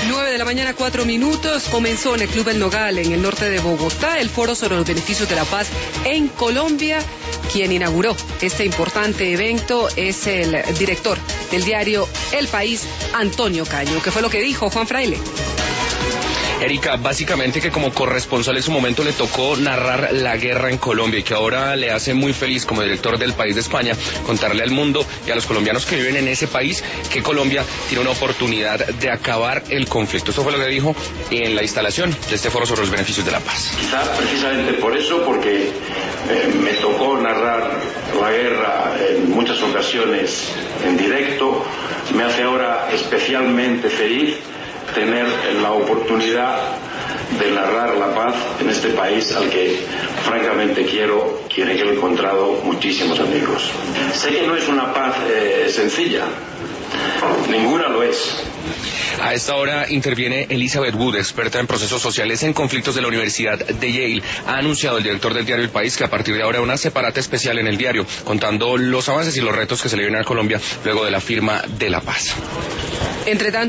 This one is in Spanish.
9:04 a.m. Comenzó en el Club El Nogal, en el norte de Bogotá, el foro sobre los beneficios de la paz en Colombia. Quien inauguró este importante evento es el director del diario El País, Antonio Caño. ¿Qué fue lo que dijo Juan Fraile? Erika, básicamente que como corresponsal en su momento le tocó narrar la guerra en Colombia y que ahora le hace muy feliz como director del País de España contarle al mundo y a los colombianos que viven en ese país que Colombia tiene una oportunidad de acabar el conflicto. Esto fue lo que dijo en la instalación de este foro sobre los beneficios de la paz. Quizás precisamente por eso, porque me tocó narrar la guerra en muchas ocasiones en directo, me hace ahora especialmente feliz tener la oportunidad de narrar la paz en este país al que francamente quiero y en el que he encontrado muchísimos amigos. Sé que no es una paz sencilla, ninguna lo es. A esta hora interviene Elizabeth Wood, experta en procesos sociales en conflictos de la Universidad de Yale. Ha anunciado el director del diario El País que a partir de ahora una separata especial en el diario, contando los avances y los retos que se le vienen a Colombia luego de la firma de la paz. Entre tanto,